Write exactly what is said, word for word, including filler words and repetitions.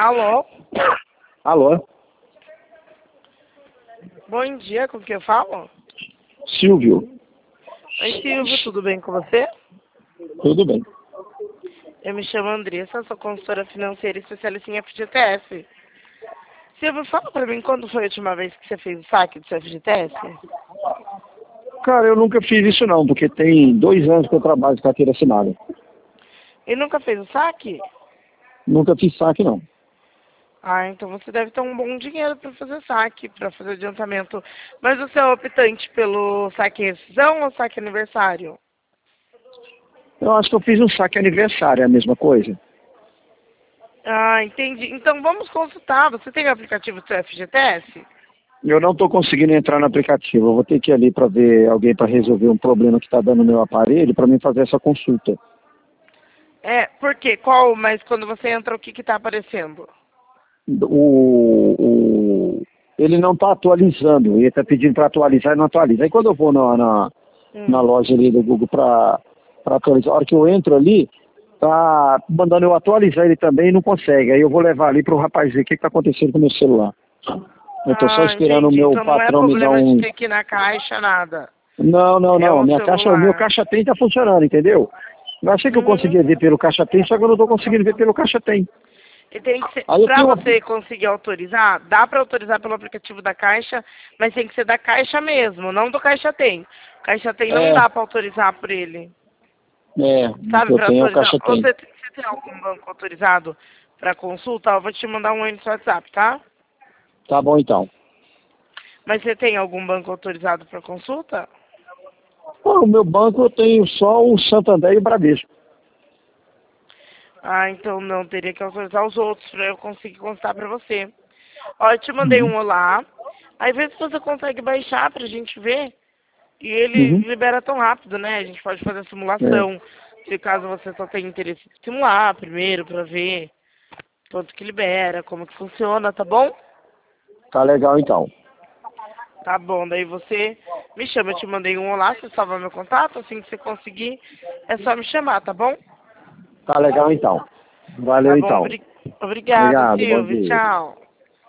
Alô? Alô? Bom dia, com quem eu falo? Silvio. Oi, Silvio, tudo bem com você? Tudo bem. Eu me chamo Andressa, sou consultora financeira e especialista em F G T S. Silvio, fala pra mim quando foi a última vez que você fez o saque do seu F G T S? Cara, eu nunca fiz isso não, porque tem dois anos que eu trabalho de carteira assinada. E nunca fez o saque? Nunca fiz saque não. Ah, então você deve ter um bom dinheiro para fazer saque, para fazer adiantamento. Mas você é optante pelo saque rescisão ou saque aniversário? Eu acho que eu fiz um saque aniversário, é a mesma coisa. Ah, entendi. Então vamos consultar. Você tem o aplicativo do seu F G T S? Eu não estou conseguindo entrar no aplicativo. Eu vou ter que ir ali para ver alguém para resolver um problema que está dando no meu aparelho para mim fazer essa consulta. É, por quê? Qual? Mas quando você entra, o que que tá aparecendo? O, o, ele não está atualizando. Ele está pedindo para atualizar e não atualiza. Aí quando eu vou na, na, na Hum. loja ali do Google para atualizar, a hora que eu entro ali, tá mandando eu atualizar ele também e não consegue. Aí eu vou levar ali para o rapaz ver o que está acontecendo com o meu celular. Eu estou só Ah, esperando o entendi. meu Então não é patrão me dar problema de um... ter que ir na caixa, nada. Não, não, É não. o Minha caixa, o meu celular. caixa tem está funcionando, entendeu? Eu achei que eu conseguia Hum. ver pelo caixa tem, só que eu não estou conseguindo ver pelo caixa tem. E tem que ser, Aí eu pra tenho uma... você conseguir autorizar, dá pra autorizar pelo aplicativo da Caixa, mas tem que ser da Caixa mesmo, não do Caixa Tem. Caixa Tem não É, dá pra autorizar por ele. é, o que Sabe, eu pra tenho é o autorizar. caixa tem. Você, você tem algum banco autorizado pra consulta? Eu vou te mandar um aí no seu WhatsApp, tá? Tá bom então. Mas você tem algum banco autorizado pra consulta? Pô, o meu banco eu tenho só o Santander e o Bradesco. Ah, então não, teria que autorizar os outros pra eu conseguir consultar pra você. Ó, eu te mandei Uhum. um olá. Aí vê se você consegue baixar pra gente ver. E ele Uhum. libera tão rápido, né? A gente pode fazer a É. simulação. Se caso você só tenha interesse em simular primeiro pra ver quanto que libera, como que funciona, tá bom? Tá legal então. Tá bom, daí você me chama, eu te mandei um olá, você salva meu contato, assim que você conseguir, é só me chamar, tá bom? Tá legal então. Tá Valeu bom, então. obri- obrigada, Obrigado, bom Silvio, dia. tchau.